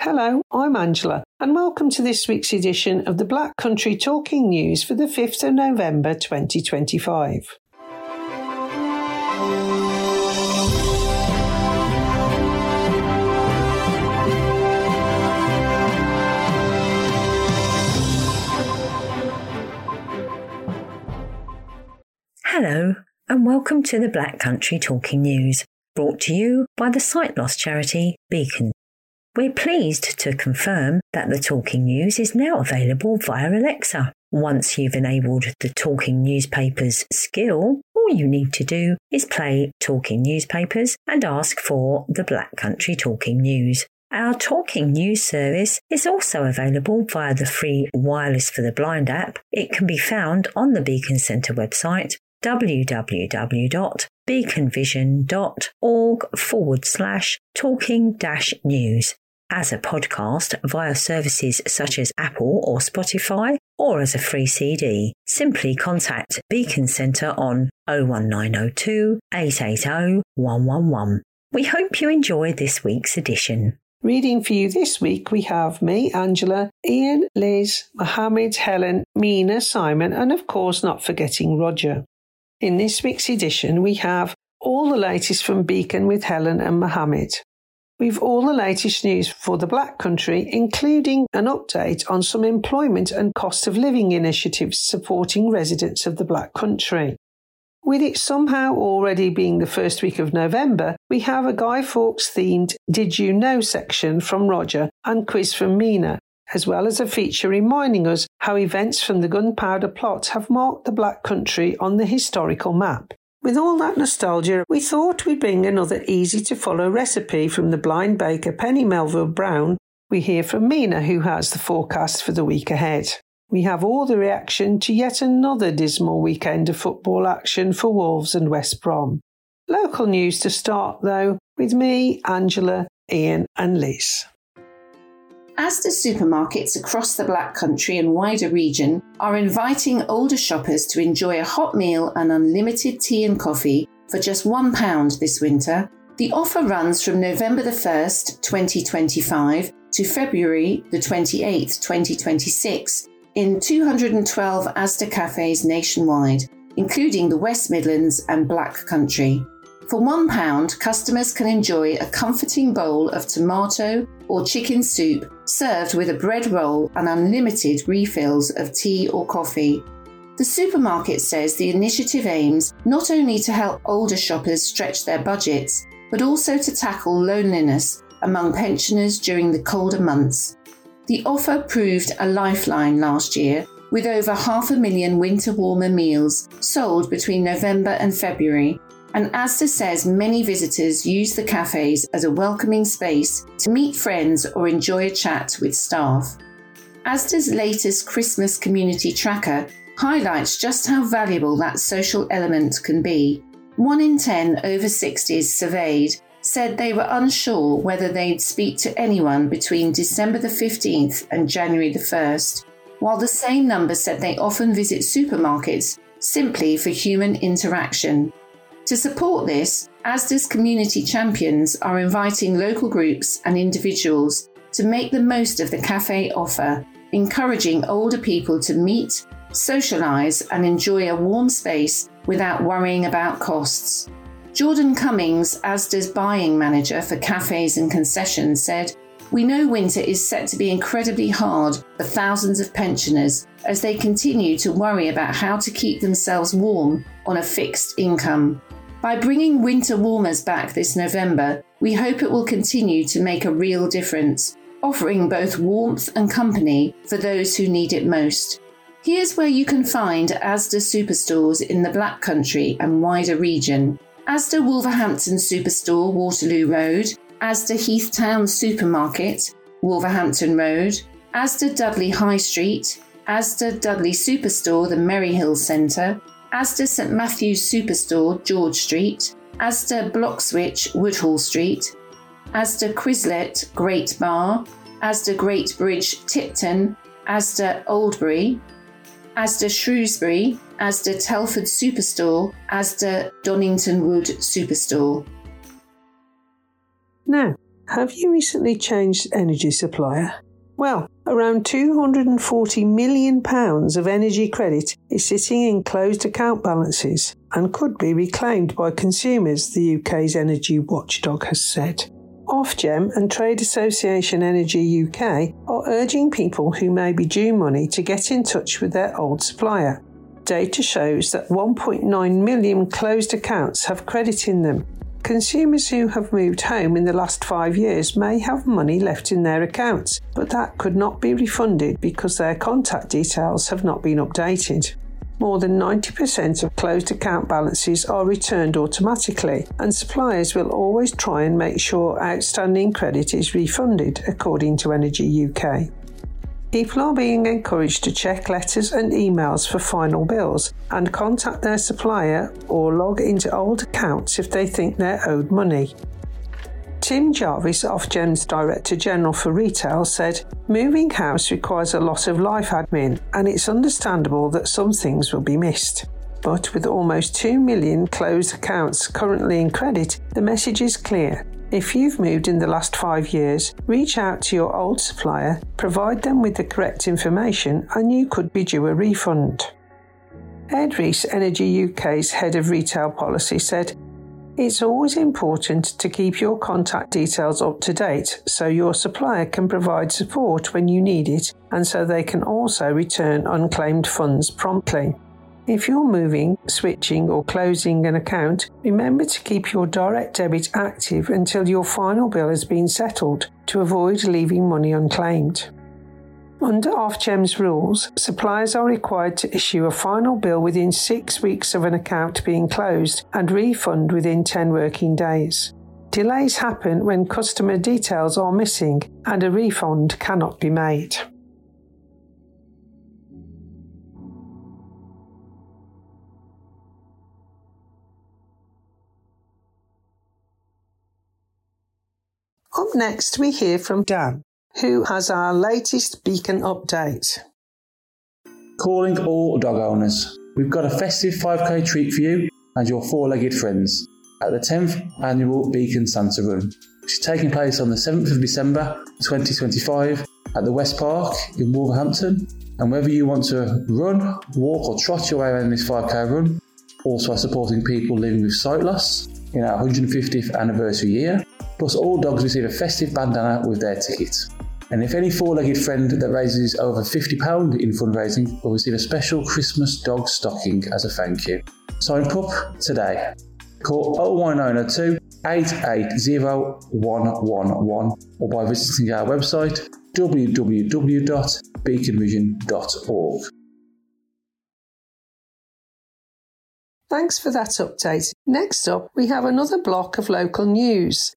Hello, I'm Angela, and welcome to this week's edition of the Black Country Talking News for the 5th of November 2025. Hello, and welcome to the Black Country Talking News, brought to you by the sight loss charity Beacon. We're pleased to confirm that the Talking News is now available via Alexa. Once you've enabled the Talking Newspapers skill, all you need to do is play Talking Newspapers and ask for the Black Country Talking News. Our Talking News service is also available via the free Wireless for the Blind app. It can be found on the Beacon Centre website, www.beaconvision.org/talking-news, as a podcast via services such as Apple or Spotify, or as a free CD. Simply contact Beacon Centre on 01902 880 111. We hope you enjoy this week's edition. Reading for you this week, we have me, Angela, Ian, Liz, Mohammed, Helen, Mina, Simon, and of course not forgetting Roger. In this week's edition, we have all the latest from Beacon with Helen and Mohammed. We've all the latest news for the Black Country, including an update on some employment and cost of living initiatives supporting residents of the Black Country. With it somehow already being the first week of November, we have a Guy Fawkes themed Did You Know section from Roger and quiz from Mina, as well as a feature reminding us how events from the Gunpowder Plot have marked the Black Country on the historical map. With all that nostalgia, we thought we'd bring another easy-to-follow recipe from the blind baker Penny Melville Brown. We hear from Mina, who has the forecast for the week ahead. We have all the reaction to yet another dismal weekend of football action for Wolves and West Brom. Local news to start, though, with me, Angela, Ian and Liz. Asda supermarkets across the Black Country and wider region are inviting older shoppers to enjoy a hot meal and unlimited tea and coffee for just £1 this winter. The offer runs from November the 1st, 2025 to February the 28th, 2026 in 212 Asda cafes nationwide, including the West Midlands and Black Country. For £1, customers can enjoy a comforting bowl of tomato or chicken soup served with a bread roll and unlimited refills of tea or coffee. The supermarket says the initiative aims not only to help older shoppers stretch their budgets, but also to tackle loneliness among pensioners during the colder months. The offer proved a lifeline last year, with over 500,000 winter warmer meals sold between November and February, and Asda says many visitors use the cafes as a welcoming space to meet friends or enjoy a chat with staff. Asda's latest Christmas community tracker highlights just how valuable that social element can be. 1 in 10 over 60s surveyed said they were unsure whether they'd speak to anyone between December the 15th and January the 1st, while the same number said they often visit supermarkets simply for human interaction. To support this, Asda's community champions are inviting local groups and individuals to make the most of the cafe offer, encouraging older people to meet, socialise and enjoy a warm space without worrying about costs. Jordan Cummings, Asda's buying manager for cafes and concessions, said, "We know winter is set to be incredibly hard for thousands of pensioners as they continue to worry about how to keep themselves warm on a fixed income. By bringing winter warmers back this November, we hope it will continue to make a real difference, offering both warmth and company for those who need it most." Here's where you can find Asda superstores in the Black Country and wider region. Asda Wolverhampton Superstore, Waterloo Road, Asda Heathtown Supermarket, Wolverhampton Road, Asda Dudley High Street, Asda Dudley Superstore, the Merryhill Centre, Asda St Matthew's Superstore, George Street, Asda Bloxwich, Woodhall Street, Asda Quizlet, Great Bar, Asda Great Bridge, Tipton, Asda Oldbury, Asda Shrewsbury, Asda Telford Superstore, Asda Donington Wood Superstore. Now, Have you recently changed energy supplier? Well, around £240 million of energy credit is sitting in closed account balances and could be reclaimed by consumers, the UK's energy watchdog has said. Ofgem and Trade Association Energy UK are urging people who may be due money to get in touch with their old supplier. Data shows that 1.9 million closed accounts have credit in them. Consumers who have moved home in the last 5 years may have money left in their accounts, but that could not be refunded because their contact details have not been updated. More than 90% of closed account balances are returned automatically, and suppliers will always try and make sure outstanding credit is refunded, according to Energy UK. People are being encouraged to check letters and emails for final bills and contact their supplier or log into old accounts if they think they're owed money. Tim Jarvis, Ofgem's Director General for Retail, said, "Moving house requires a lot of life admin, and it's understandable that some things will be missed. But with almost 2 million closed accounts currently in credit, the message is clear. If you've moved in the last 5 years, reach out to your old supplier, provide them with the correct information, and you could be due a refund." Ed Rees, Energy UK's Head of Retail Policy, said, "It's always important to keep your contact details up to date so your supplier can provide support when you need it and so they can also return unclaimed funds promptly. If you're moving, switching or closing an account, remember to keep your direct debit active until your final bill has been settled to avoid leaving money unclaimed." Under Ofgem's rules, suppliers are required to issue a final bill within 6 weeks of an account being closed and refund within 10 working days. Delays happen when customer details are missing and a refund cannot be made. Up next, we hear from Dan, who has our latest Beacon update. Calling all dog owners. We've got a festive 5k treat for you and your four-legged friends at the 10th annual Beacon Santa Run, which is taking place on the 7th of December 2025 at the West Park in Wolverhampton. And whether you want to run, walk or trot your way around this 5k run, also supporting people living with sight loss in our 150th anniversary year, plus all dogs receive a festive bandana with their ticket. And if any four-legged friend that raises over £50 in fundraising will receive a special Christmas dog stocking as a thank you. Sign up today. Call 01902 880 111 or by visiting our website www.beaconvision.org. Thanks for that update. Next up, we have another block of local news.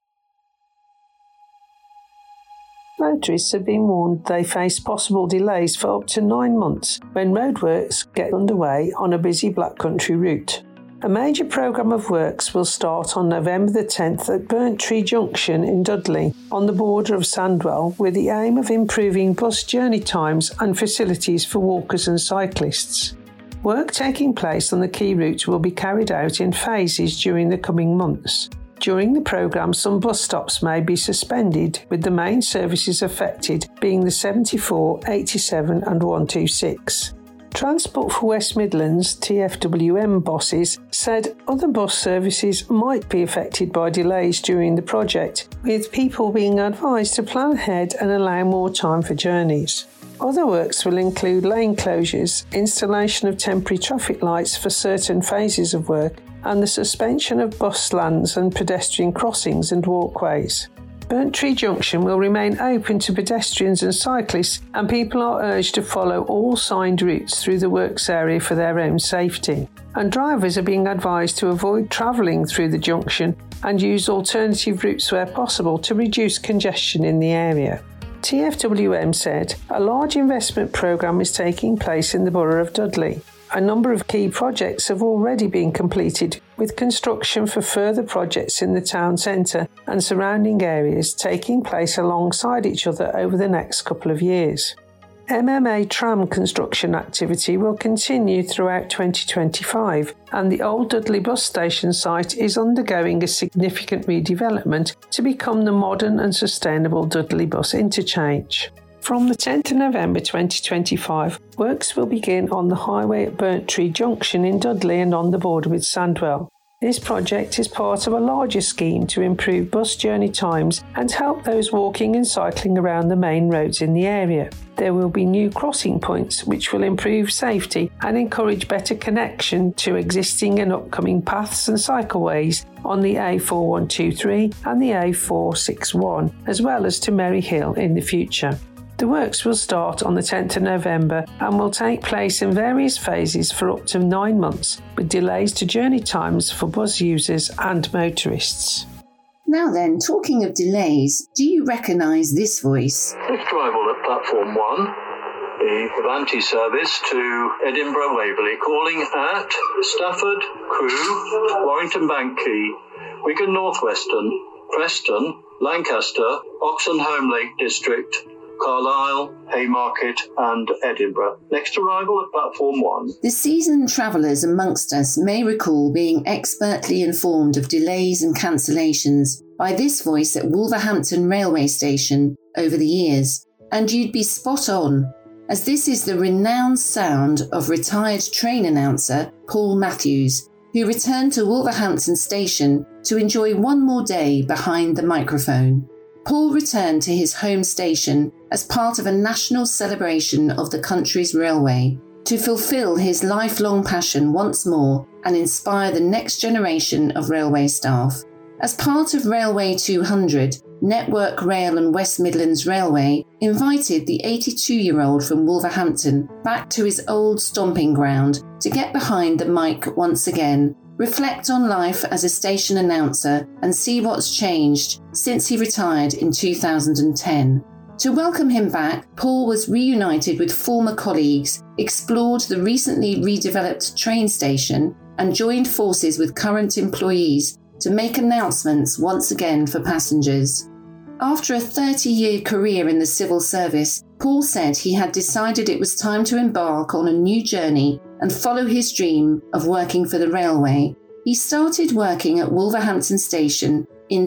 Motorists have been warned they face possible delays for up to 9 months when roadworks get underway on a busy Black Country route. A major programme of works will start on November the 10th at Burnt Tree Junction in Dudley, on the border of Sandwell, with the aim of improving bus journey times and facilities for walkers and cyclists. Work taking place on the key route will be carried out in phases during the coming months. During the programme, some bus stops may be suspended, with the main services affected being the 74, 87 and 126. Transport for West Midlands TFWM bosses said other bus services might be affected by delays during the project, with people being advised to plan ahead and allow more time for journeys. Other works will include lane closures, installation of temporary traffic lights for certain phases of work, and the suspension of bus stands and pedestrian crossings and walkways. Burnt Tree Junction will remain open to pedestrians and cyclists, and people are urged to follow all signed routes through the works area for their own safety. And drivers are being advised to avoid travelling through the junction and use alternative routes where possible to reduce congestion in the area. TFWM said a large investment programme is taking place in the borough of Dudley. A number of key projects have already been completed, with construction for further projects in the town centre and surrounding areas taking place alongside each other over the next couple of years. MMA tram construction activity will continue throughout 2025, and the old Dudley bus station site is undergoing a significant redevelopment to become the modern and sustainable Dudley bus interchange. From the 10th of November 2025, works will begin on the highway at Burnttree Junction in Dudley and on the border with Sandwell. This project is part of a larger scheme to improve bus journey times and help those walking and cycling around the main roads in the area. There will be new crossing points which will improve safety and encourage better connection to existing and upcoming paths and cycleways on the A4123 and the A461, as well as to Merry Hill in the future. The works will start on the 10th of November and will take place in various phases for up to 9 months, with delays to journey times for bus users and motorists. Now then, talking of delays, do you recognise this voice? Next arrival at platform 1, the Avanti service to Edinburgh Waverley, calling at Stafford, Crewe, Warrington Bank Quay, Wigan North Western, Preston, Lancaster, Oxenholme Lake District, Carlisle, Haymarket and Edinburgh. Next arrival at platform 1. The seasoned travellers amongst us may recall being expertly informed of delays and cancellations by this voice at Wolverhampton railway station over the years, and you'd be spot on, as this is the renowned sound of retired train announcer Paul Matthews, who returned to Wolverhampton station to enjoy one more day behind the microphone. Paul returned to his home station as part of a national celebration of the country's railway to fulfil his lifelong passion once more and inspire the next generation of railway staff. As part of Railway 200, Network Rail and West Midlands Railway invited the 82-year-old from Wolverhampton back to his old stomping ground to get behind the mic once again, reflect on life as a station announcer and see what's changed since he retired in 2010. To welcome him back, Paul was reunited with former colleagues, explored the recently redeveloped train station and joined forces with current employees to make announcements once again for passengers. After a 30-year career in the civil service, Paul said he had decided it was time to embark on a new journey and follow his dream of working for the railway. He started working at Wolverhampton Station in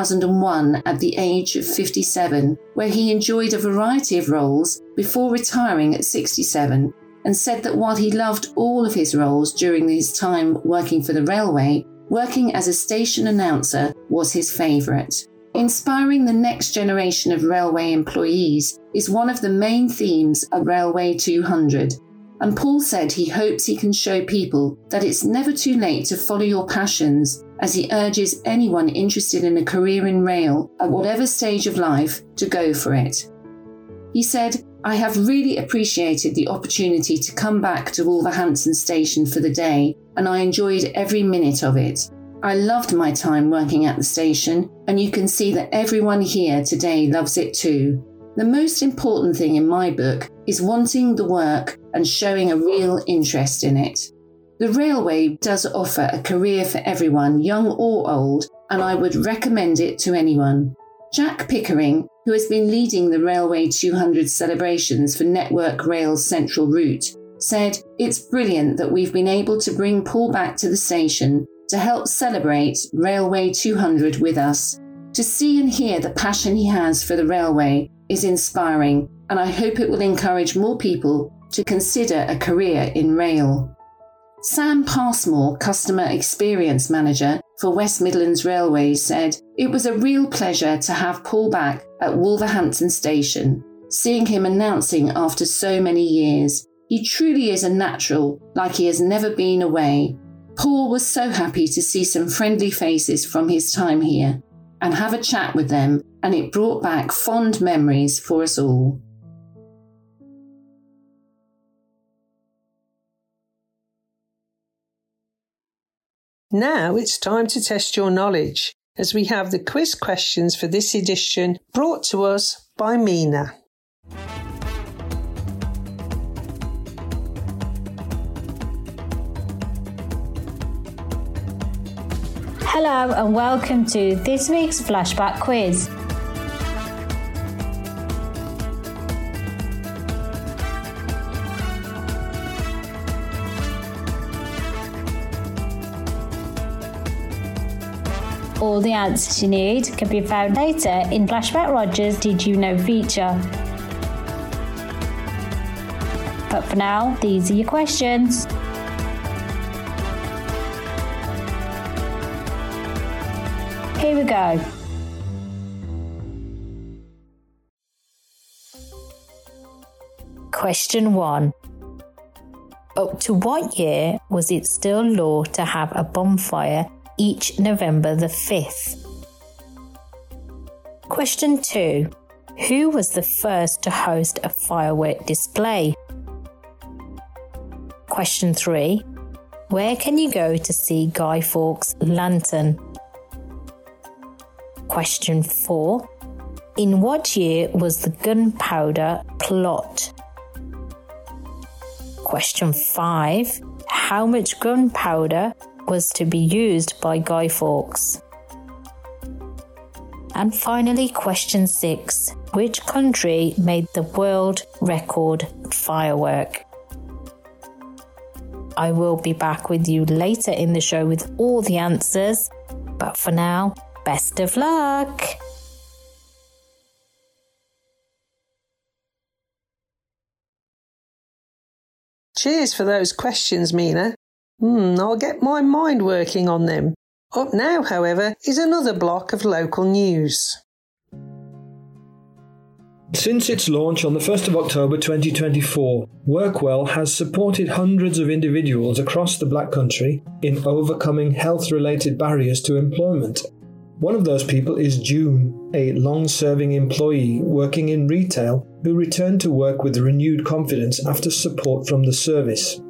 2001 at the age of 57, where he enjoyed a variety of roles before retiring at 67, and said that while he loved all of his roles during his time working for the railway, working as a station announcer was his favourite. Inspiring the next generation of railway employees is one of the main themes of Railway 200, and Paul said he hopes he can show people that it's never too late to follow your passions, as he urges anyone interested in a career in rail at whatever stage of life to go for it. He said, "I have really appreciated the opportunity to come back to Wolverhampton Station for the day, and I enjoyed every minute of it. I loved my time working at the station, and you can see that everyone here today loves it too. The most important thing in my book is wanting the work and showing a real interest in it. The railway does offer a career for everyone, young or old, and I would recommend it to anyone." Jack Pickering, who has been leading the Railway 200 celebrations for Network Rail's Central Route, said, "It's brilliant that we've been able to bring Paul back to the station to help celebrate Railway 200 with us. To see and hear the passion he has for the railway is inspiring, and I hope it will encourage more people to consider a career in rail." Sam Passmore, Customer Experience Manager for West Midlands Railways, said, "It was a real pleasure to have Paul back at Wolverhampton Station, seeing him announcing after so many years. He truly is a natural, like he has never been away. Paul was so happy to see some friendly faces from his time here and have a chat with them, and it brought back fond memories for us all." Now it's time to test your knowledge, as we have the quiz questions for this edition brought to us by Mina. Hello and welcome to this week's Flashback Quiz. All the answers you need can be found later in Flashback Roger's Did You Know feature. But for now, these are your questions. Here we go. Question 1. Up to what year was it still law to have a bonfire each November the 5th? Question 2. Who was the first to host a firework display? Question 3. Where can you go to see Guy Fawkes' lantern? Question 4. In what year was the gunpowder plot? Question 5. How much gunpowder was to be used by Guy Fawkes? And finally, question 6. Which country made the world record firework? I will be back with you later in the show with all the answers, but for now, best of luck! Cheers for those questions, Mina. I'll get my mind working on them. Up now, however, is another block of local news. Since its launch on the 1st of October 2024, Workwell has supported hundreds of individuals across the Black Country in overcoming health-related barriers to employment. One of those people is June, a long-serving employee working in retail who returned to work with renewed confidence after support from the service.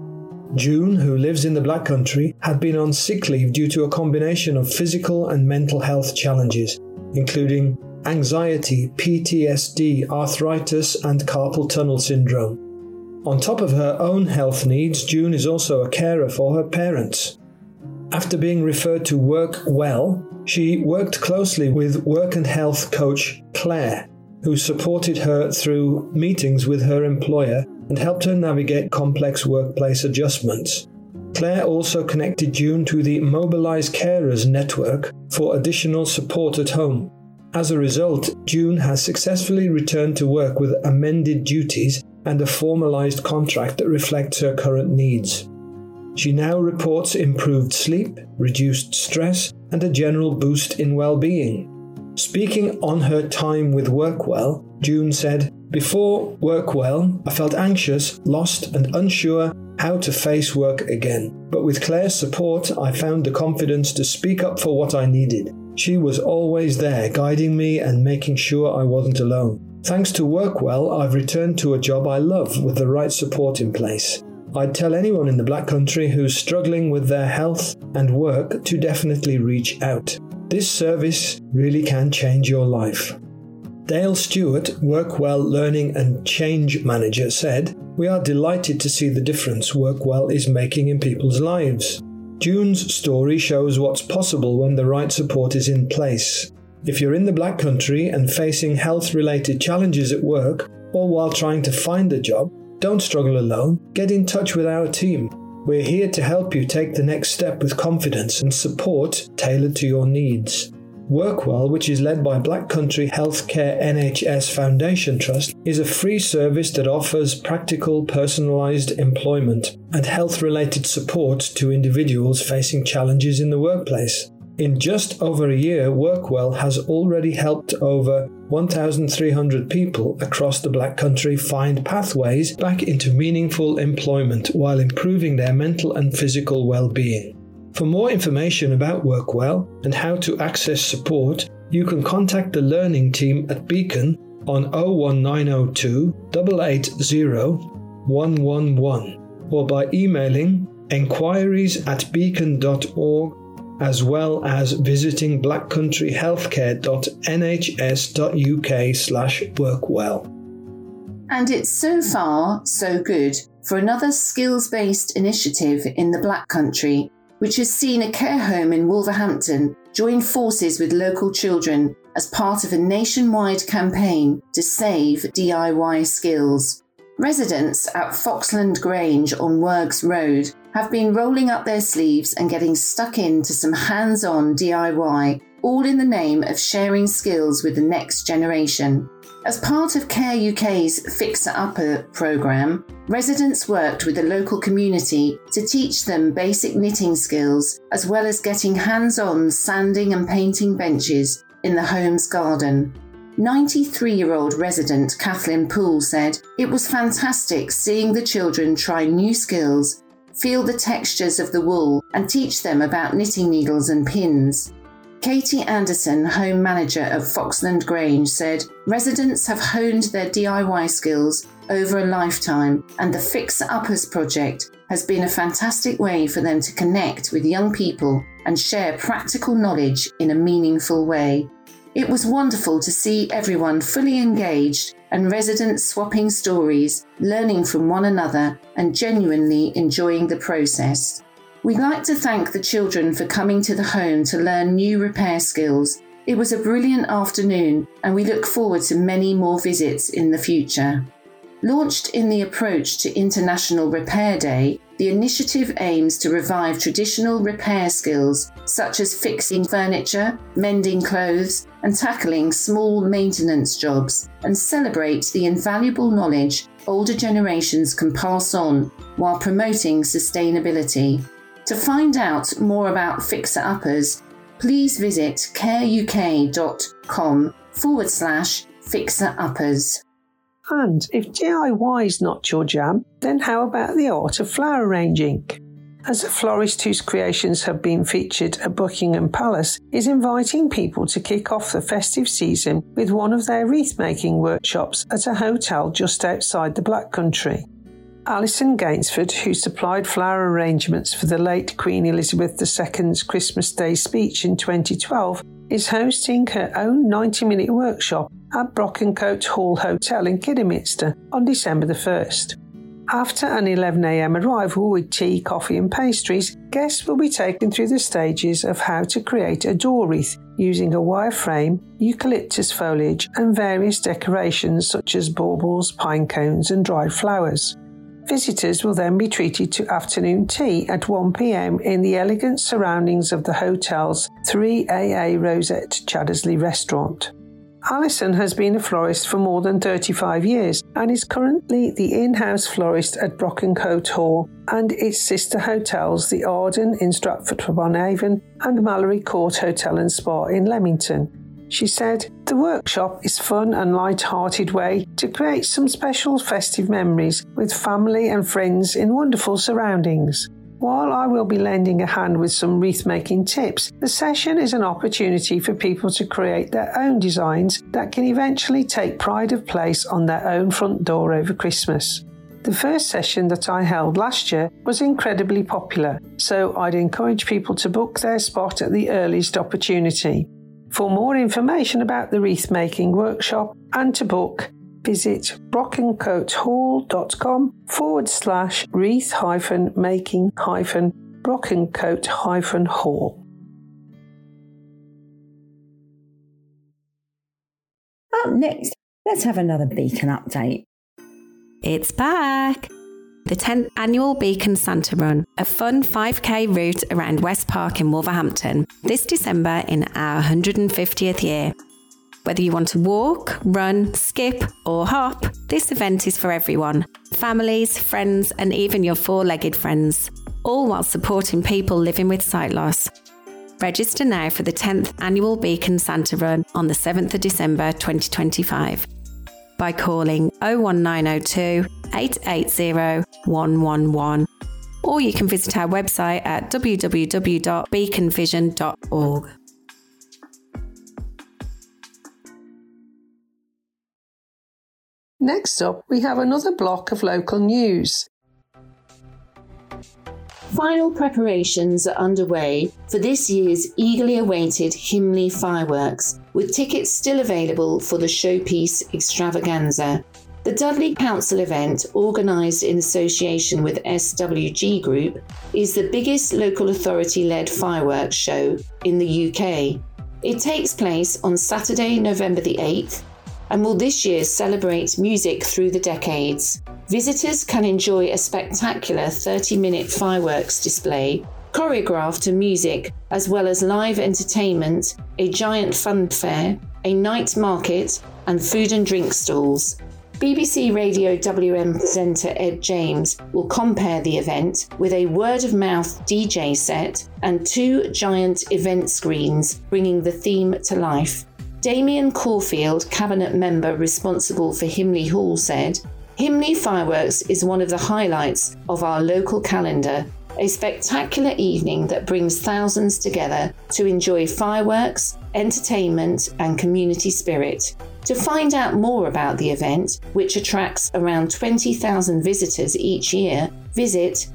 June, who lives in the Black Country, had been on sick leave due to a combination of physical and mental health challenges, including anxiety, PTSD, arthritis, and carpal tunnel syndrome. On top of her own health needs, June is also a carer for her parents. After being referred to Workwell, she worked closely with work and health coach Claire, who supported her through meetings with her employer and helped her navigate complex workplace adjustments. Claire also connected June to the Mobilise Carers network for additional support at home. As a result, June has successfully returned to work with amended duties and a formalised contract that reflects her current needs. She now reports improved sleep, reduced stress, and a general boost in well-being. Speaking on her time with Workwell, June said, "Before Workwell, I felt anxious, lost, and unsure how to face work again. But with Claire's support, I found the confidence to speak up for what I needed. She was always there, guiding me and making sure I wasn't alone. Thanks to Workwell, I've returned to a job I love with the right support in place. I'd tell anyone in the Black Country who's struggling with their health and work to definitely reach out. This service really can change your life." Dale Stewart, Workwell Learning and Change Manager, said, "We are delighted to see the difference Workwell is making in people's lives. June's story shows what's possible when the right support is in place. If you're in the Black Country and facing health-related challenges at work or while trying to find a job, don't struggle alone. Get in touch with our team. We're here to help you take the next step with confidence and support tailored to your needs." Workwell, which is led by Black Country Healthcare NHS Foundation Trust, is a free service that offers practical, personalised employment and health-related support to individuals facing challenges in the workplace. In just over a year, Workwell has already helped over 1,300 people across the Black Country find pathways back into meaningful employment while improving their mental and physical well-being. For more information about Workwell and how to access support, you can contact the learning team at Beacon on 01902 880 111 or by emailing enquiries@beacon.org, as well as visiting blackcountryhealthcare.nhs.uk/workwell. And it's so far so good for another skills-based initiative in the Black Country, which has seen a care home in Wolverhampton join forces with local children as part of a nationwide campaign to save DIY skills. Residents at Foxland Grange on Wergs Road have been rolling up their sleeves and getting stuck into some hands-on DIY, all in the name of sharing skills with the next generation. As part of Care UK's Fixer Upper programme, residents worked with the local community to teach them basic knitting skills, as well as getting hands-on sanding and painting benches in the home's garden. 93-year-old resident Kathleen Poole said, "It was fantastic seeing the children try new skills, feel the textures of the wool and teach them about knitting needles and pins." Katie Anderson, home manager of Foxland Grange, said, "Residents have honed their DIY skills over a lifetime, and the Fixer Uppers project has been a fantastic way for them to connect with young people and share practical knowledge in a meaningful way. It was wonderful to see everyone fully engaged and residents swapping stories, learning from one another and genuinely enjoying the process. We'd like to thank the children for coming to the home to learn new repair skills. It was a brilliant afternoon and we look forward to many more visits in the future." Launched in the approach to International Repair Day, the initiative aims to revive traditional repair skills such as fixing furniture, mending clothes, and tackling small maintenance jobs, and celebrate the invaluable knowledge older generations can pass on while promoting sustainability. To find out more about Fixer Uppers, please visit careuk.com/Fixer Uppers. And if DIY is not your jam, then how about the art of flower arranging? As a florist whose creations have been featured at Buckingham Palace is inviting people to kick off the festive season with one of their wreath-making workshops at a hotel just outside the Black Country. Alison Gainsford, who supplied flower arrangements for the late Queen Elizabeth II's Christmas Day speech in 2012, is hosting her own 90-minute workshop at Brockencote Hall Hotel in Kidderminster on December the 1st. After an 11 a.m. arrival with tea, coffee and pastries, guests will be taken through the stages of how to create a door wreath using a wire frame, eucalyptus foliage and various decorations such as baubles, pine cones and dried flowers. Visitors will then be treated to afternoon tea at 1 p.m. in the elegant surroundings of the hotel's 3AA Rosette Chaddesley restaurant. Alison has been a florist for more than 35 years and is currently the in-house florist at Brockencote Hall and its sister hotels, the Arden in Stratford-upon-Avon and Mallory Court Hotel and Spa in Leamington. She said, "The workshop is fun and light-hearted way to create some special festive memories with family and friends in wonderful surroundings. While I will be lending a hand with some wreath-making tips, the session is an opportunity for people to create their own designs that can eventually take pride of place on their own front door over Christmas. The first session that I held last year was incredibly popular, so I'd encourage people to book their spot at the earliest opportunity. For more information about the wreath-making workshop and to book, visit brockencote-hall.com/wreath-making-brockencote-hall. Up next, let's have another Beacon update. It's back! The 10th annual Beacon Santa Run, a fun 5k route around West Park in Wolverhampton, this December in our 150th year. Whether you want to walk, run, skip or hop, this event is for everyone. Families, friends and even your four-legged friends, all while supporting people living with sight loss. Register now for the 10th annual Beacon Santa Run on the 7th of December 2025 by calling 01902 880 111, or you can visit our website at www.beaconvision.org. Next up, we have another block of local news. Final preparations are underway for this year's eagerly awaited Himley fireworks, with tickets still available for the showpiece extravaganza. The Dudley Council event, organised in association with SWG Group, is the biggest local authority-led fireworks show in the UK. It takes place on Saturday, November the 8th, and will this year celebrate music through the decades. Visitors can enjoy a spectacular 30-minute fireworks display choreographed to music, as well as live entertainment, a giant fun fair, a night market, and food and drink stalls. BBC Radio WM presenter Ed James will compare the event with a word-of-mouth DJ set and 2 giant event screens, bringing the theme to life. Damien Caulfield, cabinet member responsible for Himley Hall, said, "Himley Fireworks is one of the highlights of our local calendar, a spectacular evening that brings thousands together to enjoy fireworks, entertainment and community spirit." To find out more about the event, which attracts around 20,000 visitors each year, visit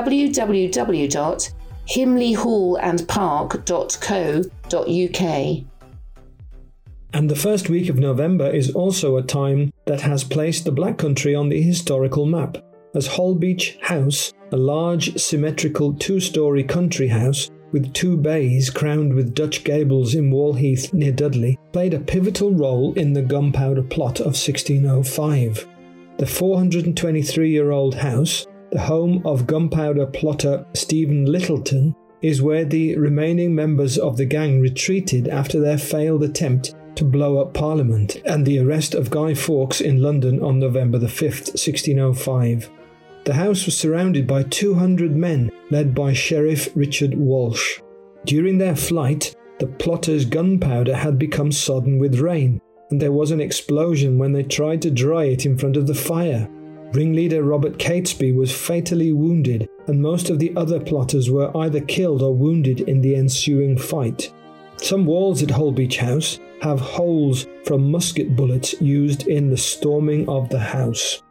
www.himleyhallandpark.co.uk. And the first week of November is also a time that has placed the Black Country on the historical map, as Holbeach House, a large symmetrical 2-storey country house with 2 bays crowned with Dutch gables in Wallheath near Dudley, played a pivotal role in the Gunpowder Plot of 1605. The 423-year-old house, the home of gunpowder plotter Stephen Littleton, is where the remaining members of the gang retreated after their failed attempt to blow up Parliament and the arrest of Guy Fawkes in London on November 5th, 1605. The house was surrounded by 200 men, led by Sheriff Richard Walsh. During their flight, the plotters' gunpowder had become sodden with rain, and there was an explosion when they tried to dry it in front of the fire. Ringleader Robert Catesby was fatally wounded, and most of the other plotters were either killed or wounded in the ensuing fight. Some walls at Holbeach House have holes from musket bullets used in the storming of the house.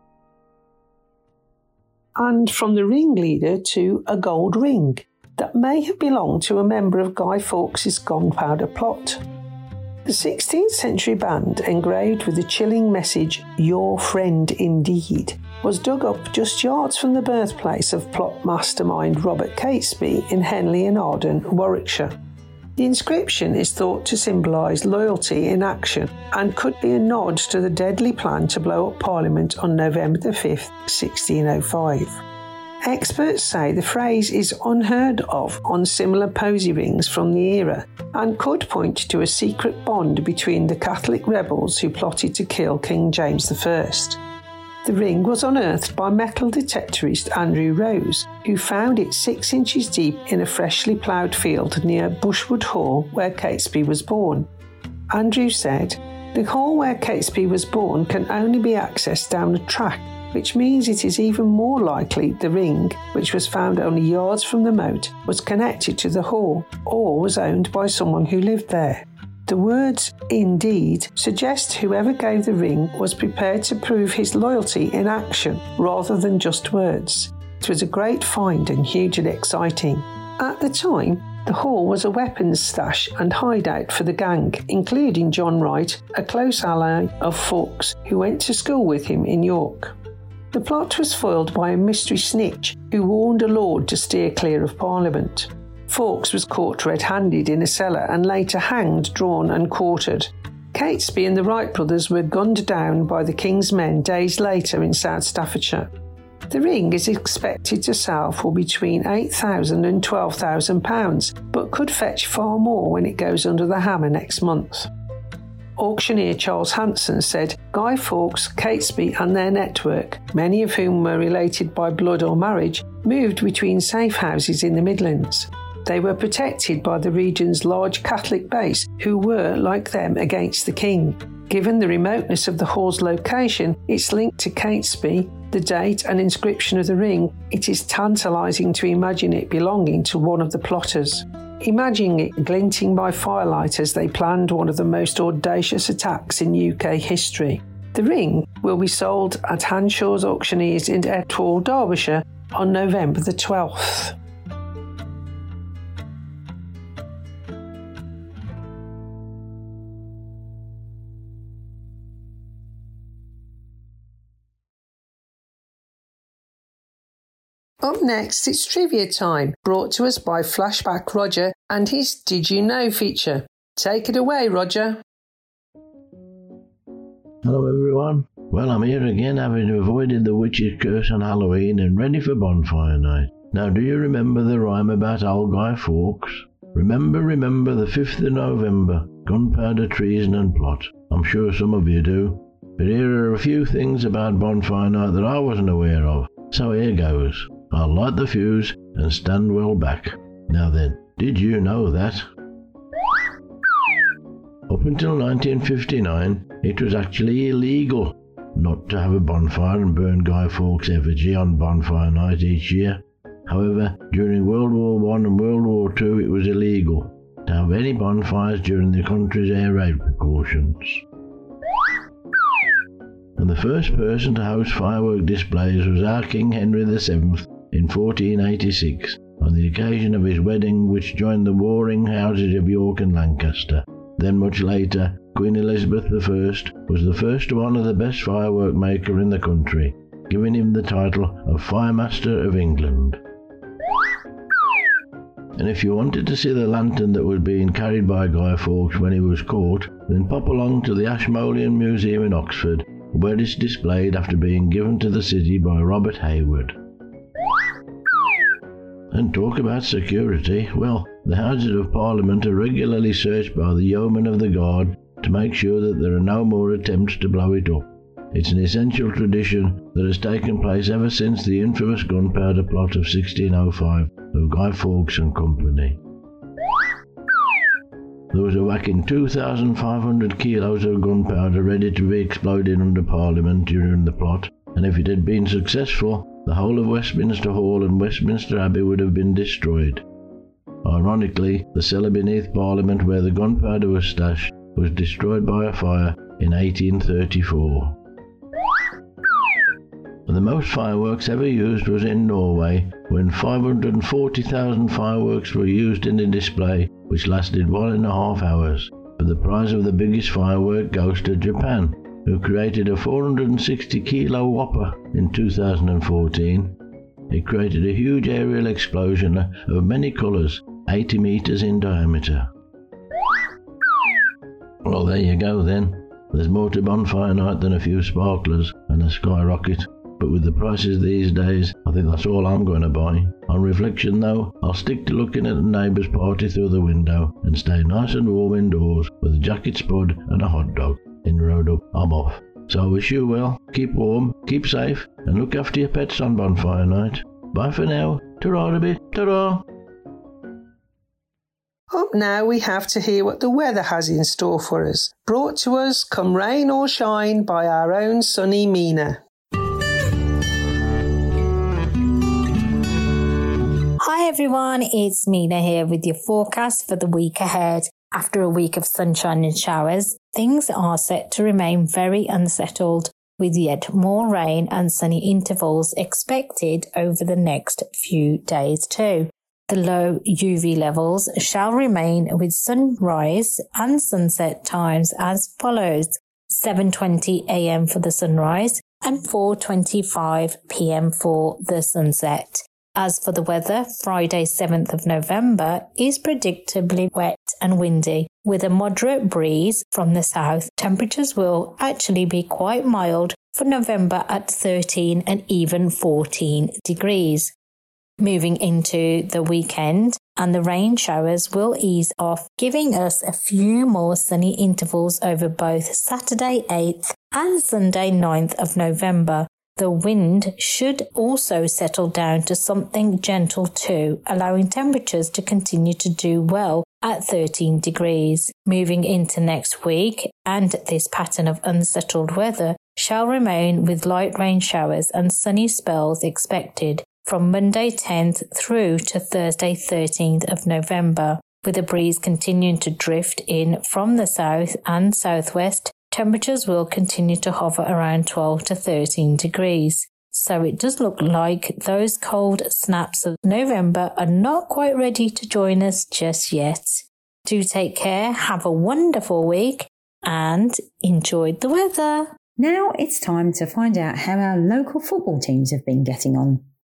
And from the ringleader to a gold ring that may have belonged to a member of Guy Fawkes' gunpowder plot. The 16th century band, engraved with the chilling message, "Your friend indeed," was dug up just yards from the birthplace of plot mastermind Robert Catesby in Henley and Arden, Warwickshire. The inscription is thought to symbolise loyalty in action and could be a nod to the deadly plan to blow up Parliament on November 5th, 1605. Experts say the phrase is unheard of on similar posy rings from the era and could point to a secret bond between the Catholic rebels who plotted to kill King James I. The ring was unearthed by metal detectorist Andrew Rose, who found it 6 inches deep in a freshly ploughed field near Bushwood Hall, where Catesby was born. Andrew said, "The hall where Catesby was born can only be accessed down a track, which means it is even more likely the ring, which was found only yards from the moat, was connected to the hall or was owned by someone who lived there." The words "indeed" suggest whoever gave the ring was prepared to prove his loyalty in action rather than just words. It was a great find and hugely exciting. At the time, the hall was a weapons stash and hideout for the gang, including John Wright, a close ally of Fawkes, who went to school with him in York. The plot was foiled by a mystery snitch who warned a lord to steer clear of Parliament. Fawkes was caught red-handed in a cellar and later hanged, drawn and quartered. Catesby and the Wright brothers were gunned down by the King's men days later in South Staffordshire. The ring is expected to sell for between £8,000 and £12,000, but could fetch far more when it goes under the hammer next month. Auctioneer Charles Hanson said Guy Fawkes, Catesby and their network, many of whom were related by blood or marriage, moved between safe houses in the Midlands. They were protected by the region's large Catholic base, who were, like them, against the king. Given the remoteness of the hall's location, its link to Catesby, the date and inscription of the ring, it is tantalising to imagine it belonging to one of the plotters. Imagine it glinting by firelight as they planned one of the most audacious attacks in UK history. The ring will be sold at Hanshaw's Auctioneers in Etwall, Derbyshire on November the 12th. Up next, it's trivia time, brought to us by Flashback Roger and his Did You Know feature. Take it away, Roger. Hello everyone. Well, I'm here again, having avoided the witch's curse on Halloween and ready for bonfire night. Now, do you remember the rhyme about old Guy Fawkes? Remember the 5th of November, gunpowder, treason and plot. I'm sure some of you do. But here are a few things about bonfire night that I wasn't aware of. So here goes. I'll light the fuse and stand well back. Now then, did you know that? Up until 1959, it was actually illegal not to have a bonfire and burn Guy Fawkes' effigy on bonfire night each year. However, during World War I and World War II, it was illegal to have any bonfires during the country's air raid precautions. And the first person to host firework displays was our King Henry VII in 1486, on the occasion of his wedding, which joined the warring houses of York and Lancaster. Then much later, Queen Elizabeth I was the first to honour the best firework maker in the country, giving him the title of Firemaster of England. And if you wanted to see the lantern that was being carried by Guy Fawkes when he was caught, then pop along to the Ashmolean Museum in Oxford, where it's displayed after being given to the city by Robert Hayward. And talk about security, well, the Houses of Parliament are regularly searched by the Yeomen of the Guard to make sure that there are no more attempts to blow it up. It's an essential tradition that has taken place ever since the infamous gunpowder plot of 1605 of Guy Fawkes and Company. There was a whacking 2,500 kilos of gunpowder ready to be exploded under Parliament during the plot, and if it had been successful, the whole of Westminster Hall and Westminster Abbey would have been destroyed. Ironically, the cellar beneath Parliament where the gunpowder was stashed was destroyed by a fire in 1834. And the most fireworks ever used was in Norway, when 540,000 fireworks were used in a display which lasted 1.5 hours. But the prize of the biggest firework goes to Japan, who created a 460 kilo whopper in 2014. It created a huge aerial explosion of many colours, 80 metres in diameter. Well, there you go then. There's more to bonfire night than a few sparklers and a skyrocket. But with the prices these days, I think that's all I'm going to buy. On reflection though, I'll stick to looking at the neighbour's party through the window and stay nice and warm indoors with a jacket spud and a hot dog. In the road up, I'm off. So I wish you well, keep warm, keep safe, and look after your pets on bonfire night. Bye for now. Ta-ra a bit. Ta-ra. Up now we have to hear what the weather has in store for us. Brought to us, come rain or shine, by our own sunny Mina. Hi everyone, it's Mina here with your forecast for the week ahead. After a week of sunshine and showers, things are set to remain very unsettled, with yet more rain and sunny intervals expected over the next few days too. The low UV levels shall remain, with sunrise and sunset times as follows: 7:20 a.m. for the sunrise and 4:25 p.m. for the sunset. As for the weather, Friday 7th of November is predictably wet and windy, with a moderate breeze from the south. Temperatures will actually be quite mild for November at 13 and even 14 degrees. Moving into the weekend, and the rain showers will ease off, giving us a few more sunny intervals over both Saturday 8th and Sunday 9th of November. The wind should also settle down to something gentle too, allowing temperatures to continue to do well at 13 degrees. Moving into next week, and this pattern of unsettled weather shall remain, with light rain showers and sunny spells expected from Monday 10th through to Thursday 13th of November. With a breeze continuing to drift in from the south and southwest, temperatures will continue to hover around 12 to 13 degrees. So it does look like those cold snaps of November are not quite ready to join us just yet. Do take care, have a wonderful week, and enjoy the weather. Now it's time to find out how our local football teams have been getting on.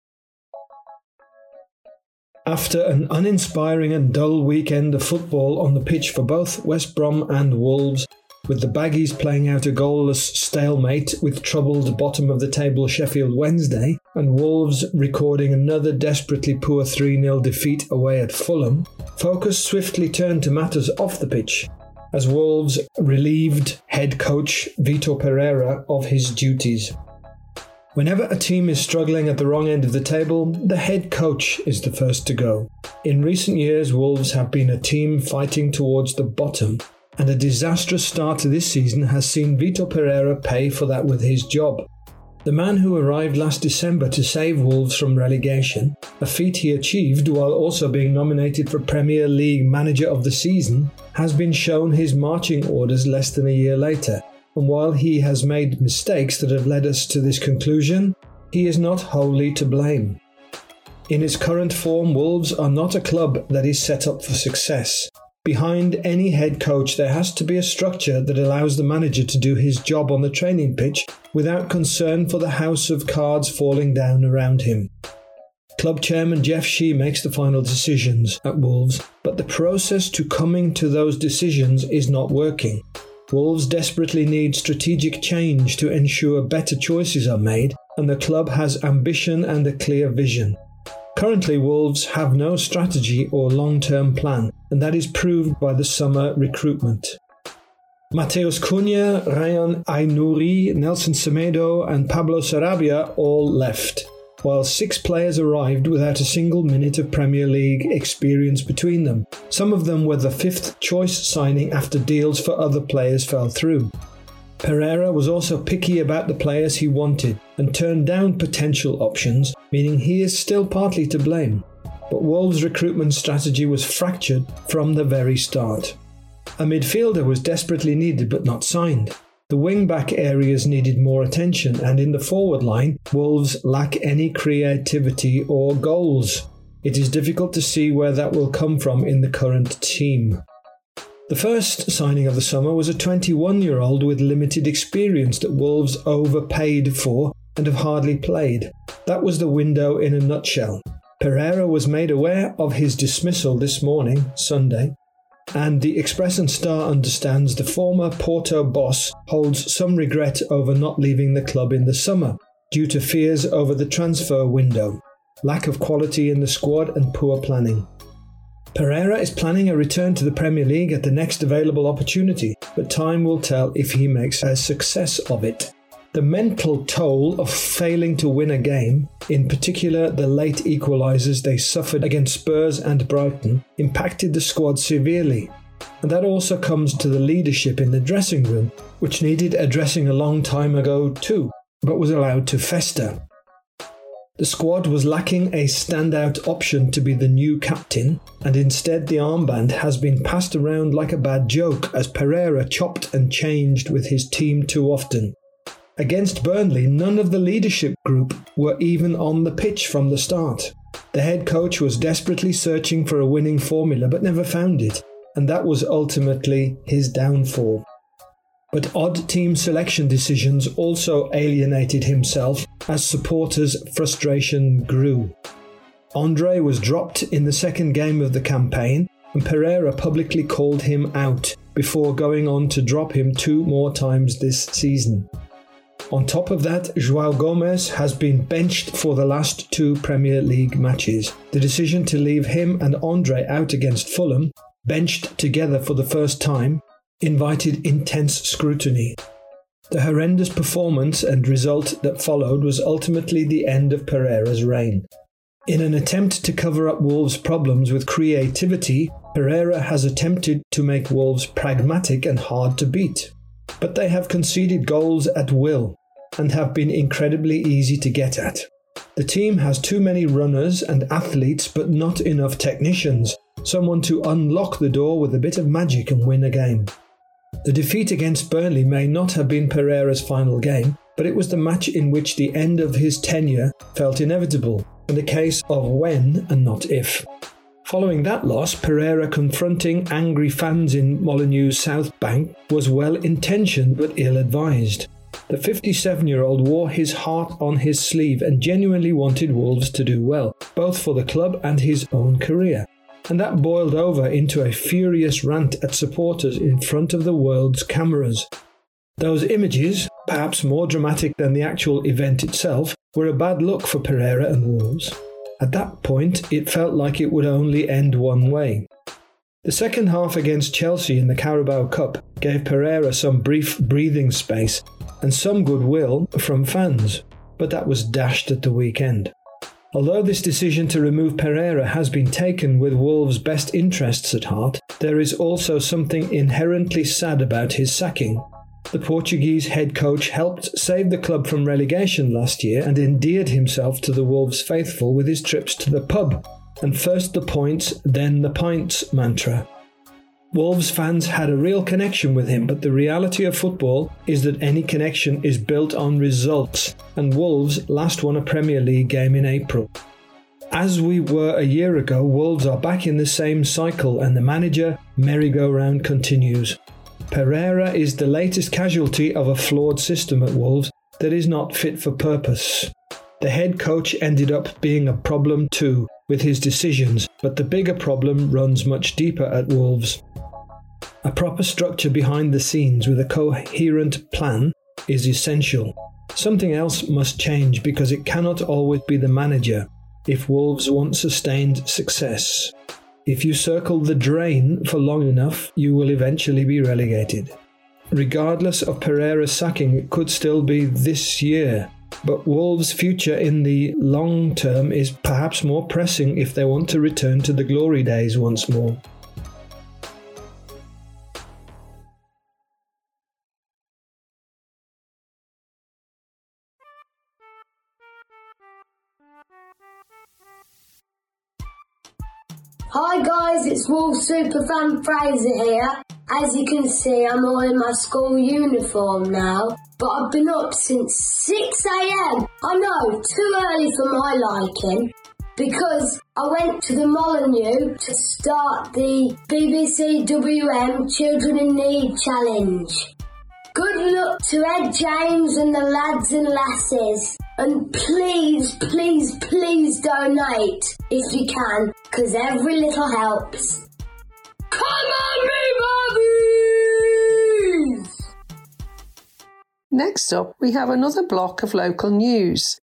After an uninspiring and dull weekend of football on the pitch for both West Brom and Wolves, with the Baggies playing out a goalless stalemate with troubled bottom of the table Sheffield Wednesday and Wolves recording another desperately poor 3-0 defeat away at Fulham, focus swiftly turned to matters off the pitch as Wolves relieved head coach Vitor Pereira of his duties. Whenever a team is struggling at the wrong end of the table, the head coach is the first to go. In recent years, Wolves have been a team fighting towards the bottom, and a disastrous start to this season has seen Vitor Pereira pay for that with his job. The man who arrived last December to save Wolves from relegation, a feat he achieved while also being nominated for Premier League Manager of the Season, has been shown his marching orders less than a year later. And while he has made mistakes that have led us to this conclusion, he is not wholly to blame. In its current form, Wolves are not a club that is set up for success. Behind any head coach, there has to be a structure that allows the manager to do his job on the training pitch without concern for the house of cards falling down around him. Club chairman Jeff Shee makes the final decisions at Wolves, but the process to coming to those decisions is not working. Wolves desperately need strategic change to ensure better choices are made, and the club has ambition and a clear vision. Currently, Wolves have no strategy or long-term plan, and that is proved by the summer recruitment. Mateus Cunha, Ryan Ainouri, Nelson Semedo and Pablo Sarabia all left, while 6 players arrived without a single minute of Premier League experience between them. Some of them were the 5th choice signing after deals for other players fell through. Pereira was also picky about the players he wanted and turned down potential options, meaning he is still partly to blame. But Wolves' recruitment strategy was fractured from the very start. A midfielder was desperately needed but not signed. The wing-back areas needed more attention, and in the forward line, Wolves lack any creativity or goals. It is difficult to see where that will come from in the current team. The first signing of the summer was a 21-year-old with limited experience that Wolves overpaid for and have hardly played. That was the window in a nutshell. Pereira was made aware of his dismissal this morning, Sunday, and the Express and Star understands the former Porto boss holds some regret over not leaving the club in the summer due to fears over the transfer window, lack of quality in the squad and poor planning. Pereira is planning a return to the Premier League at the next available opportunity, but time will tell if he makes a success of it. The mental toll of failing to win a game, in particular the late equalisers they suffered against Spurs and Brighton, impacted the squad severely. And that also comes to the leadership in the dressing room, which needed addressing a long time ago too, but was allowed to fester. The squad was lacking a standout option to be the new captain, and instead the armband has been passed around like a bad joke as Pereira chopped and changed with his team too often. Against Burnley, none of the leadership group were even on the pitch from the start. The head coach was desperately searching for a winning formula but never found it, and that was ultimately his downfall. But odd team selection decisions also alienated himself as supporters' frustration grew. Andre was dropped in the second game of the campaign, and Pereira publicly called him out before going on to drop him 2 more times this season. On top of that, João Gomes has been benched for the last 2 Premier League matches. The decision to leave him and Andre out against Fulham, benched together for the first time, invited intense scrutiny. The horrendous performance and result that followed was ultimately the end of Pereira's reign. In an attempt to cover up Wolves' problems with creativity, Pereira has attempted to make Wolves pragmatic and hard to beat. But they have conceded goals at will and have been incredibly easy to get at. The team has too many runners and athletes but not enough technicians, someone to unlock the door with a bit of magic and win a game. The defeat against Burnley may not have been Pereira's final game, but it was the match in which the end of his tenure felt inevitable, and a case of when and not if. Following that loss, Pereira confronting angry fans in Molineux's South Bank was well-intentioned but ill-advised. The 57-year-old wore his heart on his sleeve and genuinely wanted Wolves to do well, both for the club and his own career. and that boiled over into a furious rant at supporters in front of the world's cameras. Those images, perhaps more dramatic than the actual event itself, were a bad look for Pereira and Wolves. At that point, it felt like it would only end one way. The second half against Chelsea in the Carabao Cup gave Pereira some brief breathing space and some goodwill from fans, but that was dashed at the weekend. Although this decision to remove Pereira has been taken with Wolves' best interests at heart, there is also something inherently sad about his sacking. The Portuguese head coach helped save the club from relegation last year and endeared himself to the Wolves faithful with his trips to the pub, and first the points, then the pints mantra. Wolves fans had a real connection with him, but the reality of football is that any connection is built on results, and Wolves last won a Premier League game in April. As we were a year ago, Wolves are back in the same cycle, and the manager merry-go-round continues. Pereira is the latest casualty of a flawed system at Wolves that is not fit for purpose. The head coach ended up being a problem too, with his decisions, but the bigger problem runs much deeper at Wolves. A proper structure behind the scenes with a coherent plan is essential. Something else must change because it cannot always be the manager if Wolves want sustained success. If you circle the drain for long enough, you will eventually be relegated. Regardless of Pereira's sacking, it could still be this year. But Wolves' future in the long term is perhaps more pressing if they want to return to the glory days once more. Hi guys, it's Wolves Superfan Fraser here. As you can see, I'm all in my school uniform now, but I've been up since 6 a.m. I know, too early for my liking, because I went to the Molyneux to start the BBC WM Children in Need Challenge. Good luck to Ed James and the lads and lasses. And please, please, please donate if you can, because every little helps. Come on, me bobbies! Next up, we have another block of local news.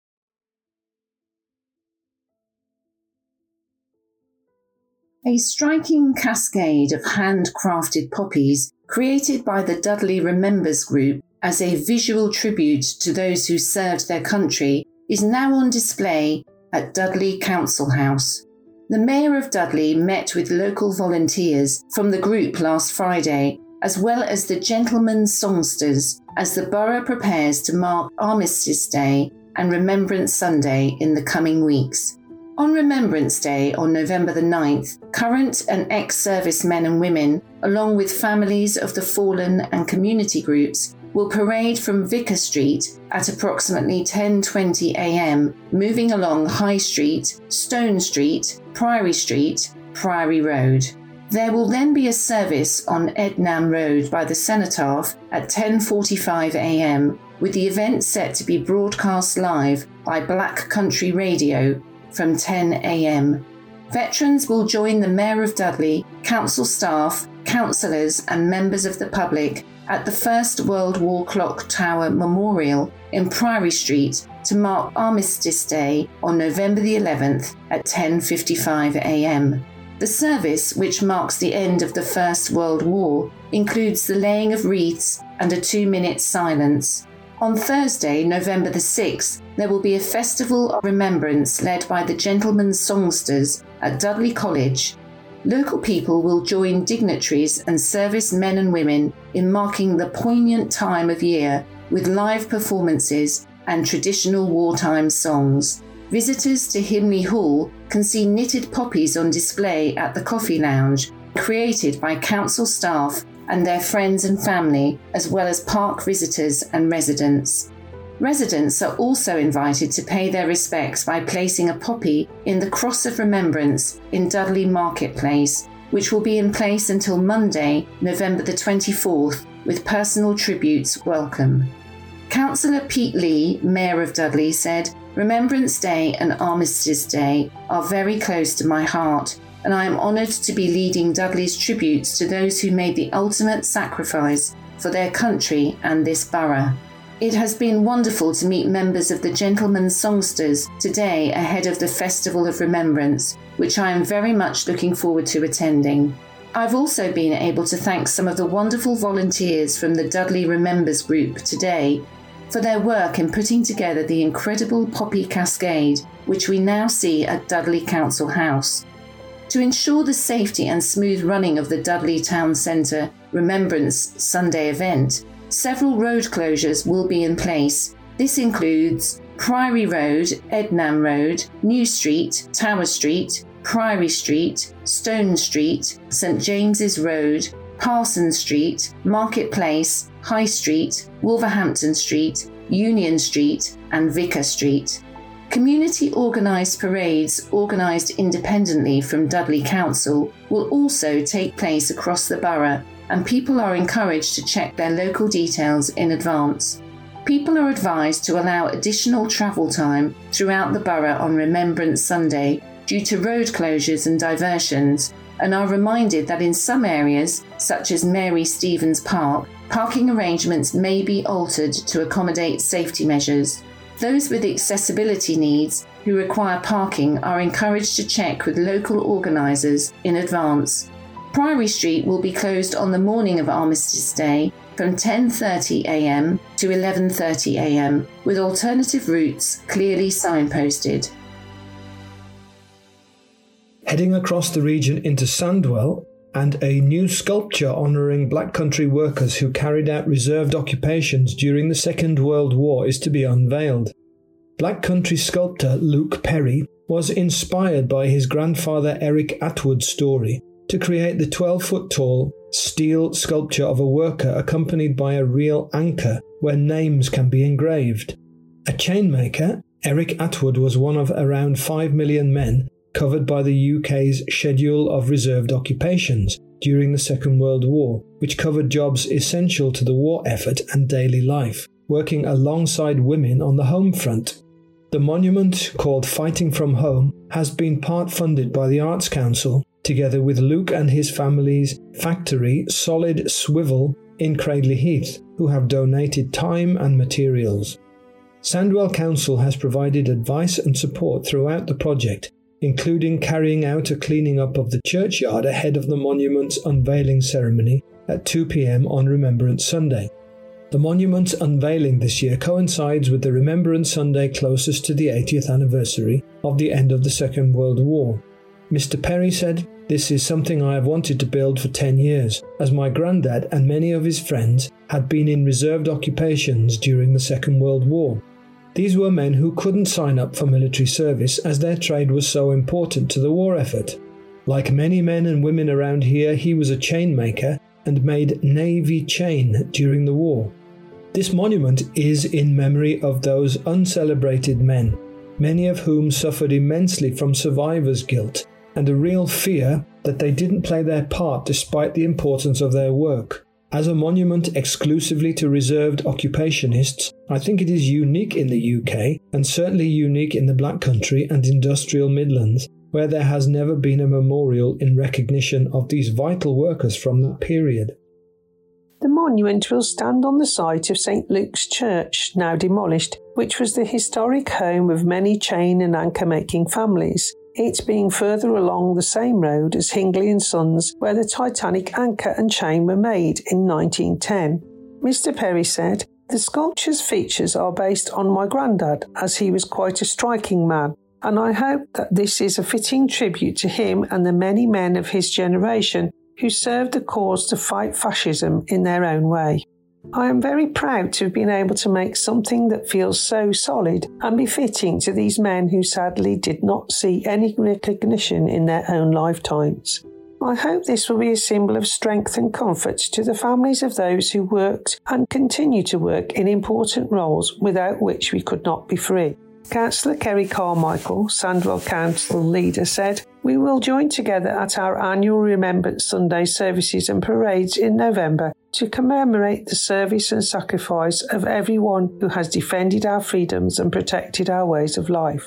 A striking cascade of handcrafted poppies created by the Dudley Remembers Group as a visual tribute to those who served their country is now on display at Dudley Council House. The Mayor of Dudley met with local volunteers from the group last Friday, as well as the Gentlemen's Songsters, as the borough prepares to mark Armistice Day and Remembrance Sunday in the coming weeks. On Remembrance Day on November the 9th, current and ex-servicemen and women, along with families of the fallen and community groups, will parade from Vicar Street at approximately 10:20 a.m, moving along High Street, Stone Street, Priory Street, Priory Road. There will then be a service on Ednam Road by the Cenotaph at 10:45 a.m, with the event set to be broadcast live by Black Country Radio from 10 a.m. Veterans will join the Mayor of Dudley, council staff, councillors and members of the public at the First World War Clock Tower Memorial in Priory Street to mark Armistice Day on November the 11th at 10:55 a.m. The service, which marks the end of the First World War, includes the laying of wreaths and a 2-minute silence. On Thursday, November the 6th, there will be a festival of remembrance led by the Gentlemen's Songsters at Dudley College. Local people will join dignitaries and service men and women in marking the poignant time of year with live performances and traditional wartime songs. Visitors to Himley Hall can see knitted poppies on display at the Coffee Lounge, created by council staff and their friends and family, as well as park visitors and residents. Residents are also invited to pay their respects by placing a poppy in the Cross of Remembrance in Dudley Marketplace, which will be in place until Monday, November the 24th, with personal tributes welcome. Councillor Pete Lee, Mayor of Dudley, said, "Remembrance Day and Armistice Day are very close to my heart, and I am honoured to be leading Dudley's tributes to those who made the ultimate sacrifice for their country and this borough. It has been wonderful to meet members of the Gentlemen's Songsters today ahead of the Festival of Remembrance, which I am very much looking forward to attending. I've also been able to thank some of the wonderful volunteers from the Dudley Remembers group today for their work in putting together the incredible Poppy Cascade, which we now see at Dudley Council House. To ensure the safety and smooth running of the Dudley Town Centre Remembrance Sunday event, several road closures will be in place. This includes Priory Road, Ednam Road, New Street, Tower Street, Priory Street, Stone Street, St James's Road, Parsons Street, Market Place, High Street, Wolverhampton Street, Union Street and Vicar Street. Community organised parades organised independently from Dudley Council will also take place across the borough, and people are encouraged to check their local details in advance. People are advised to allow additional travel time throughout the borough on Remembrance Sunday due to road closures and diversions, and are reminded that in some areas, such as Mary Stevens Park, parking arrangements may be altered to accommodate safety measures. Those with accessibility needs who require parking are encouraged to check with local organisers in advance. Priory Street will be closed on the morning of Armistice Day from 10:30 a.m. to 11:30 a.m. with alternative routes clearly signposted. Heading across the region into Sandwell, and a new sculpture honouring Black Country workers who carried out reserved occupations during the Second World War is to be unveiled. Black Country sculptor Luke Perry was inspired by his grandfather Eric Atwood's story to create the 12-foot-tall steel sculpture of a worker accompanied by a real anchor where names can be engraved. A chainmaker, Eric Atwood was one of around 5 million men covered by the UK's Schedule of Reserved Occupations during the Second World War, which covered jobs essential to the war effort and daily life, working alongside women on the home front. The monument, called Fighting from Home, has been part funded by the Arts Council, together with Luke and his family's factory Solid Swivel in Cradley Heath, who have donated time and materials. Sandwell Council has provided advice and support throughout the project, including carrying out a cleaning up of the churchyard ahead of the monument's unveiling ceremony at 2 p.m. on Remembrance Sunday. The monument's unveiling this year coincides with the Remembrance Sunday closest to the 80th anniversary of the end of the Second World War. Mr. Perry said, "This is something I have wanted to build for 10 years, as my granddad and many of his friends had been in reserved occupations during the Second World War. These were men who couldn't sign up for military service as their trade was so important to the war effort. Like many men and women around here, he was a chain maker and made Navy chain during the war. This monument is in memory of those uncelebrated men, many of whom suffered immensely from survivor's guilt and a real fear that they didn't play their part despite the importance of their work. As a monument exclusively to reserved occupationists, I think it is unique in the UK and certainly unique in the Black Country and Industrial Midlands, where there has never been a memorial in recognition of these vital workers from that period." The monument will stand on the site of St Luke's Church, now demolished, which was the historic home of many chain and anchor-making families, it being further along the same road as Hingley & Sons, where the Titanic anchor and chain were made in 1910. Mr. Perry said, "The sculpture's features are based on my granddad, as he was quite a striking man, and I hope that this is a fitting tribute to him and the many men of his generation who served the cause to fight fascism in their own way. I am very proud to have been able to make something that feels so solid and befitting to these men who sadly did not see any recognition in their own lifetimes. I hope this will be a symbol of strength and comfort to the families of those who worked and continue to work in important roles without which we could not be free." Councillor Kerry Carmichael, Sandwell Council leader, said, "We will join together at our annual Remembrance Sunday services and parades in November to commemorate the service and sacrifice of everyone who has defended our freedoms and protected our ways of life."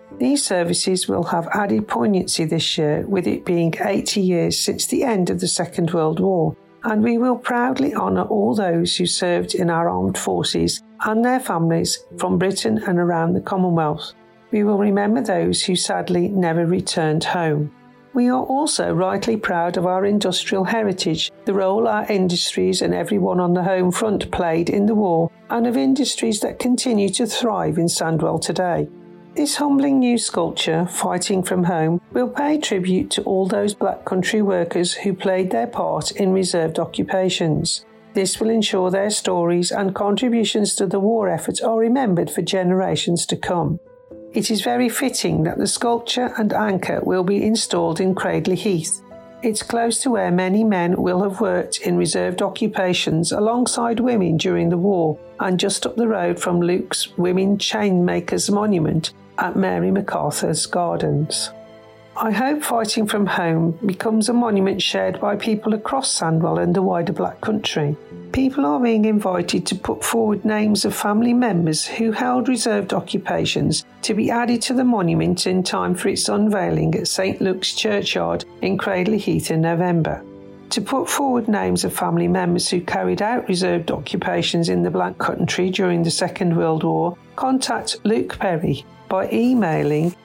These services will have added poignancy this year, with it being 80 years since the end of the Second World War, and we will proudly honour all those who served in our armed forces and their families from Britain and around the Commonwealth. We will remember those who sadly never returned home. We are also rightly proud of our industrial heritage, the role our industries and everyone on the home front played in the war, and of industries that continue to thrive in Sandwell today. This humbling new sculpture, Fighting from Home, will pay tribute to all those Black Country workers who played their part in reserved occupations. This will ensure their stories and contributions to the war effort are remembered for generations to come. It is very fitting that the sculpture and anchor will be installed in Cradley Heath. It's close to where many men will have worked in reserved occupations alongside women during the war, and just up the road from Luke's Women Chainmakers Monument at Mary MacArthur's Gardens. I hope Fighting from Home becomes a monument shared by people across Sandwell and the wider Black Country. People are being invited to put forward names of family members who held reserved occupations to be added to the monument in time for its unveiling at St Luke's Churchyard in Cradley Heath in November. To put forward names of family members who carried out reserved occupations in the Black Country during the Second World War, contact Luke Perry by emailing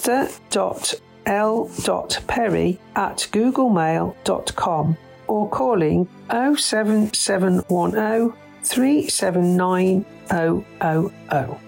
mr.l.perry@googlemail.com or calling 07710 379 000.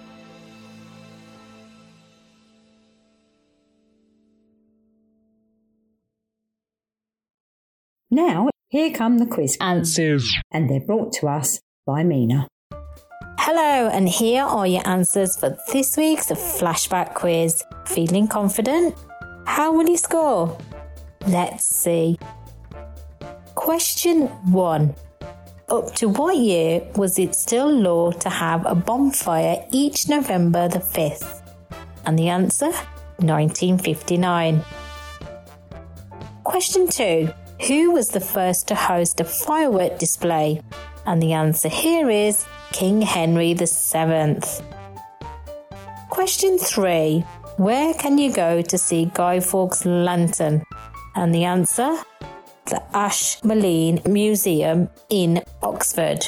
Now, here come the quiz answers, and they're brought to us by Mina. Hello, and here are your answers for this week's flashback quiz. Feeling confident? How will you score? Let's see. Question 1. Up to what year was it still law to have a bonfire each November the 5th? And the answer? 1959. Question 2. Who was the first to host a firework display? And the answer here is King Henry VII. Question 3. Where can you go to see Guy Fawkes' lantern? And the answer? The Ashmolean Museum in Oxford.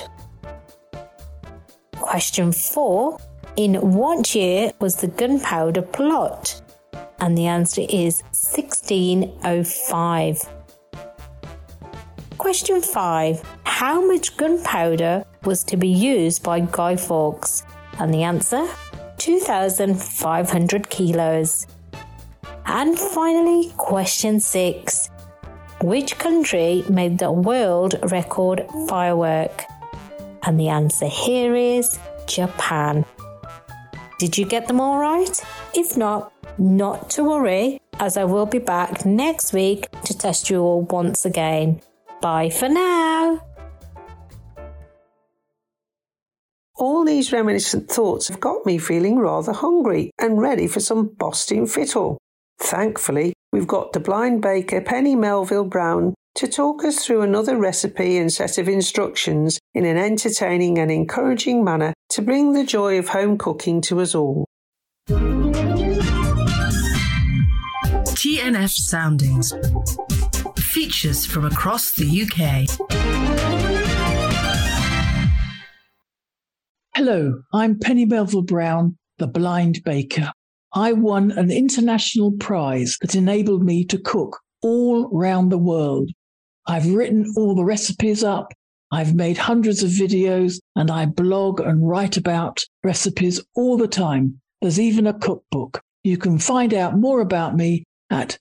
Question 4. In what year was the Gunpowder Plot? And the answer is 1605. Question 5. How much gunpowder was to be used by Guy Fawkes? And the answer? 2,500 kilos. And finally, question 6. Which country made the world record firework? And the answer here is Japan. Did you get them all right? If not to worry, as I will be back next week to test you all once again. Bye for now. All these reminiscent thoughts have got me feeling rather hungry and ready for some Boston Fittle. Thankfully, we've got the blind baker Penny Melville Brown to talk us through another recipe and set of instructions in an entertaining and encouraging manner to bring the joy of home cooking to us all. TNF Soundings. Features from across the UK. Hello, I'm Penny Melville Brown, the blind baker. I won an international prize that enabled me to cook all round the world. I've written all the recipes up, I've made hundreds of videos, and I blog and write about recipes all the time. There's even a cookbook. You can find out more about me at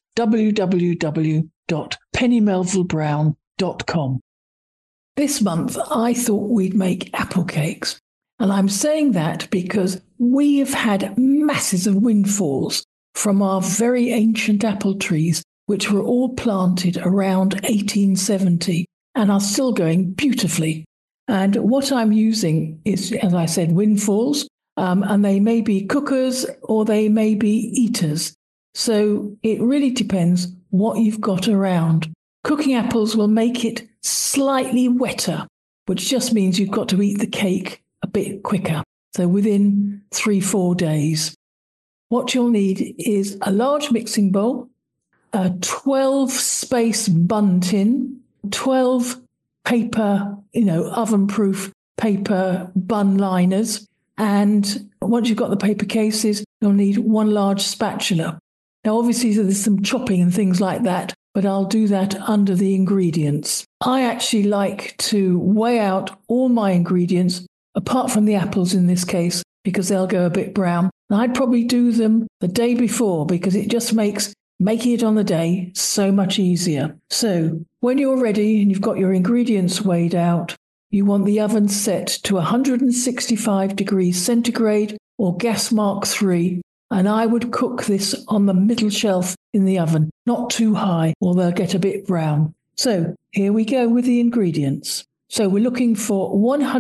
www.pennymelvillebrown.com. This month, I thought we'd make apple cakes. And I'm saying that because we have had masses of windfalls from our very ancient apple trees, which were all planted around 1870 and are still going beautifully. And what I'm using is, as I said, windfalls, and they may be cookers or they may be eaters. So it really depends what you've got around. Cooking apples will make it slightly wetter, which just means you've got to eat the cake a bit quicker. So within 3-4 days. what you'll need is a large mixing bowl, a 12-space bun tin, 12 paper, oven-proof paper bun liners. And once you've got the paper cases, you'll need one large spatula. Now, obviously, there's some chopping and things like that, but I'll do that under the ingredients. I actually like to weigh out all my ingredients, apart from the apples in this case, because they'll go a bit brown. And I'd probably do them the day before because it just makes making it on the day so much easier. So when you're ready and you've got your ingredients weighed out, you want the oven set to 165 degrees centigrade or gas mark 3. And I would cook this on the middle shelf in the oven, not too high or they'll get a bit brown. So here we go with the ingredients. So we're looking for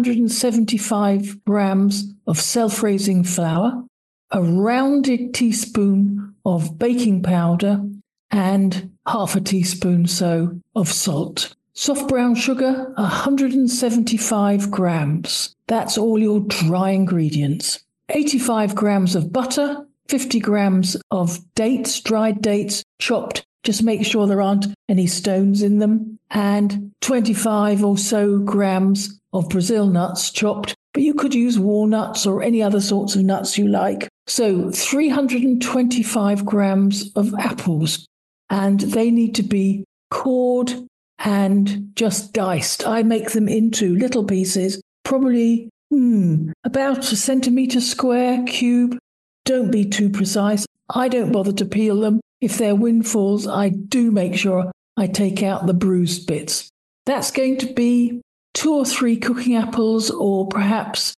175 grams of self-raising flour, a rounded teaspoon of baking powder, and half a teaspoon of salt. Soft brown sugar, 175 grams. That's all your dry ingredients. 85 grams of butter, 50 grams of dates, dried dates, chopped. Just make sure there aren't any stones in them. And 25 or so grams of Brazil nuts chopped. But you could use walnuts or any other sorts of nuts you like. So 325 grams of apples. And they need to be cored and just diced. I make them into little pieces, probably about a centimetre square cube. Don't be too precise. I don't bother to peel them. If they're windfalls, I do make sure I take out the bruised bits. That's going to be 2 or 3 cooking apples or perhaps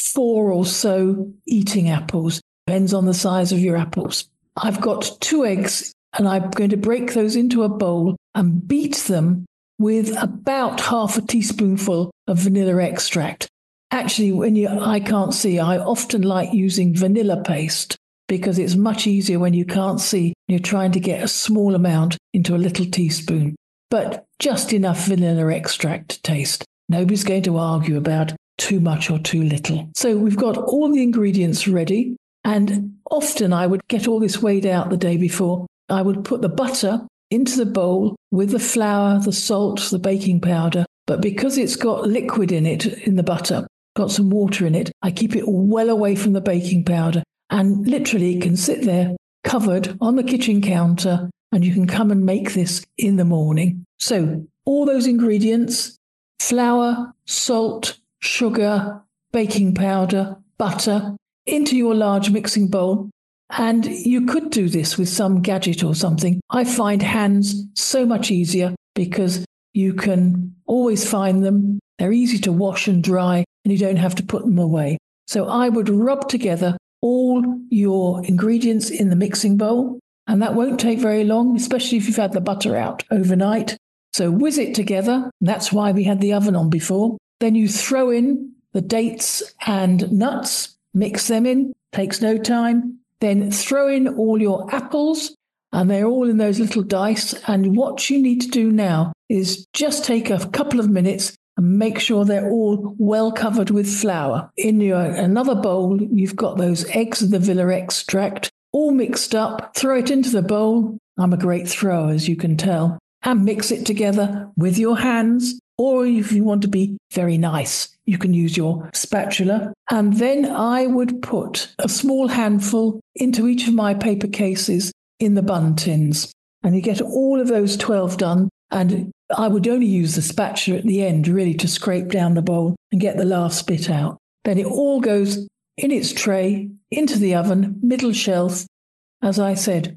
4 or so eating apples. Depends on the size of your apples. I've got 2 eggs and I'm going to break those into a bowl and beat them with about half a teaspoonful of vanilla extract. Actually, I can't see, I often like using vanilla paste because it's much easier when you can't see. You're trying to get a small amount into a little teaspoon, but just enough vanilla extract to taste. Nobody's going to argue about too much or too little. So we've got all the ingredients ready, and often I would get all this weighed out the day before. I would put the butter into the bowl with the flour, the salt, the baking powder, but because it's got liquid in it, in the butter, got some water in it, I keep it well away from the baking powder, and literally it can sit there covered on the kitchen counter and you can come and make this in the morning. So all those ingredients, flour, salt, sugar, baking powder, butter, into your large mixing bowl. And you could do this with some gadget or something. I find hands so much easier because you can always find them. They're easy to wash and dry and you don't have to put them away. So I would rub together all your ingredients in the mixing bowl, and that won't take very long, especially if you've had the butter out overnight. So whiz it together. That's why we had the oven on before. Then you throw in the dates and nuts, mix them in, takes no time. Then throw in all your apples, and they're all in those little dice. And what you need to do now is just take a couple of minutes and make sure they're all well covered with flour. In another bowl, you've got those eggs and the vanilla extract all mixed up. Throw it into the bowl. I'm a great thrower, as you can tell. And mix it together with your hands. Or if you want to be very nice, you can use your spatula. And then I would put a small handful into each of my paper cases in the bun tins. And you get all of those 12 done. And I would only use the spatula at the end, really, to scrape down the bowl and get the last bit out. Then it all goes in its tray, into the oven, middle shelf. As I said,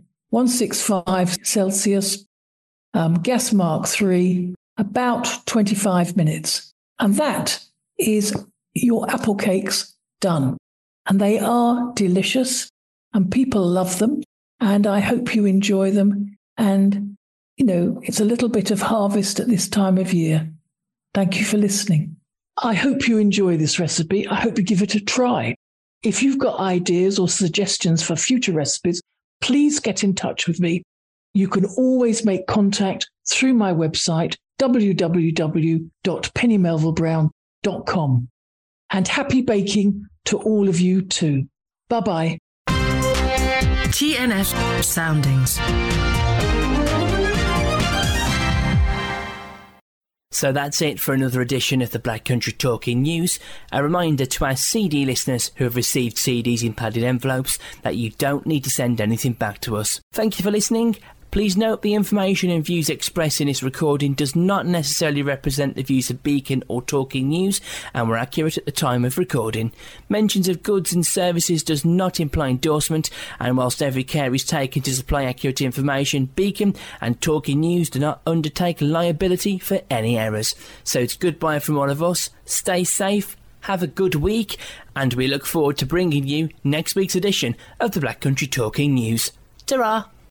165 Celsius, gas mark 3, about 25 minutes. And that is your apple cakes done. And they are delicious and people love them. And I hope you enjoy them. And, it's a little bit of harvest at this time of year. Thank you for listening. I hope you enjoy this recipe. I hope you give it a try. If you've got ideas or suggestions for future recipes, please get in touch with me. You can always make contact through my website, www.pennymelvillebrown.com. And happy baking to all of you too. Bye-bye. TNF Soundings. So that's it for another edition of the Black Country Talking News. A reminder to our CD listeners who have received CDs in padded envelopes that you don't need to send anything back to us. Thank you for listening. Please note the information and views expressed in this recording does not necessarily represent the views of Beacon or Talking News and were accurate at the time of recording. Mentions of goods and services does not imply endorsement, and whilst every care is taken to supply accurate information, Beacon and Talking News do not undertake liability for any errors. So it's goodbye from all of us. Stay safe, have a good week, and we look forward to bringing you next week's edition of the Black Country Talking News. Ta-ra!